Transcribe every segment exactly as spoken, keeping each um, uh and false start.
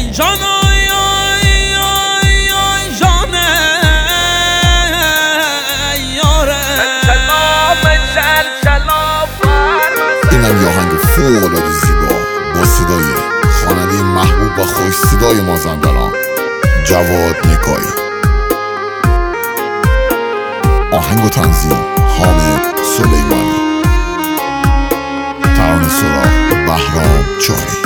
جان آی آی آی آی جانه یاره اینم یه آهنگ فوق‌العاده زیبا با صدای خواننده محبوب و خوش صدای مازندران جواد نکایی. آهنگ و تنظیم حامد سلیمانی. ترانه سرا بهرام چاری.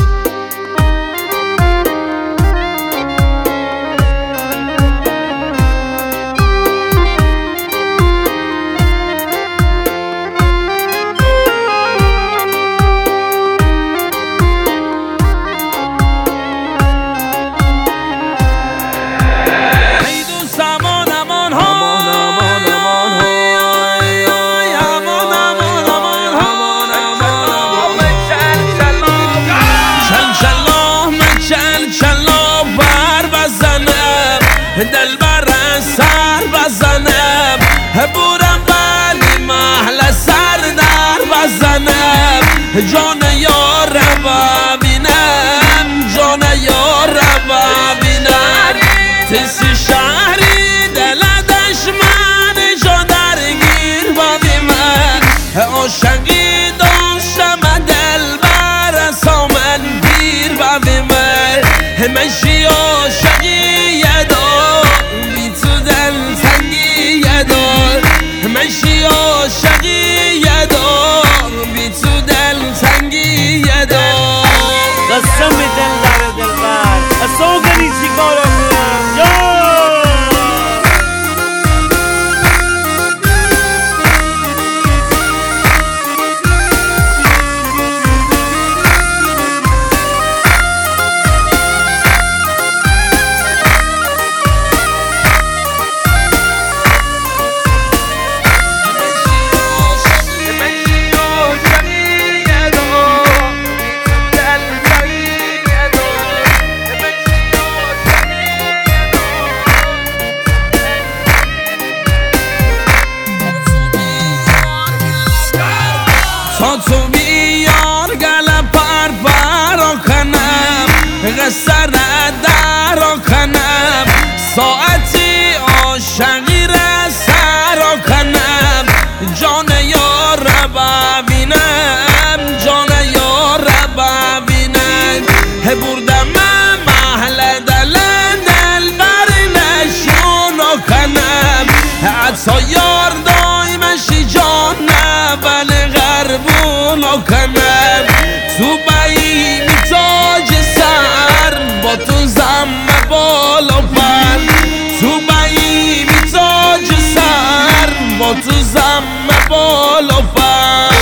دل بر سر بزنم بورم بلی محل سر در بزنم جان یار ببینم جان یار ببینم تسی شهری دل دشمن جان درگیر ببینم عاشقی داشتم دل بر سامن پیر ببینم همشی عاشقی مشی عاشقی یه دار بی تو دل تنگی یه دار قسم دل در دل بر اصلا گری چیکارم جان تا تو بیار گل پر پر کنم قصر در کنم ساعتی عاشقی را سر کنم جان یار ببینم جان یار ببینم بردم محل دل دل بر نشون کنم حتی یار دایمشی جان بل غربون کنم تو بایی می تاج سر با تو زم بالا پر تو بایی می تاج سر با تو زم بالا پر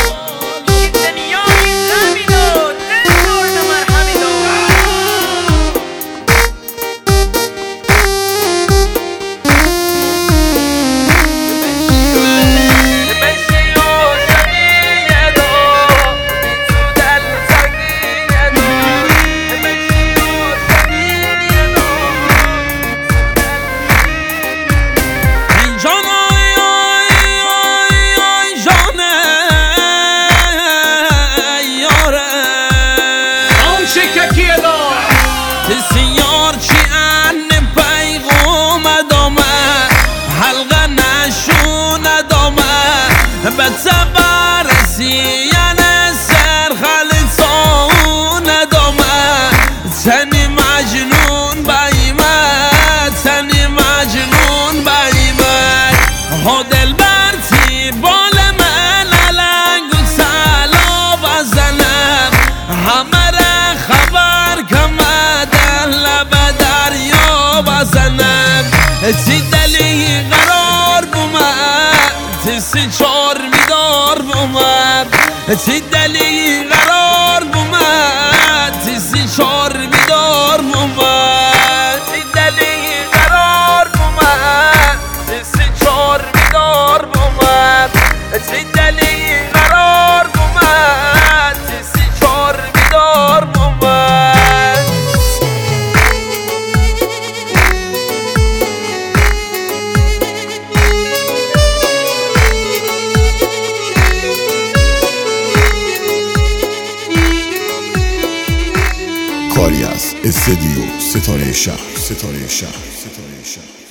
سیار چی ان پیغام دامه حلقه نشون دامه به تبر سیان سر خلصان دامه تنی مجنون بایمه تنی مجنون بایمه ها دل برتی بال من لنگ و سلا بزنم همه را خبر کمه لب دریا بزنم تی دلی قرار بومد تی سی چار میدار بومد تی دلی قرار بومد تی سی چار میدار کاری است. استدیو ستاره شهر ستاره شهر ستاره شهر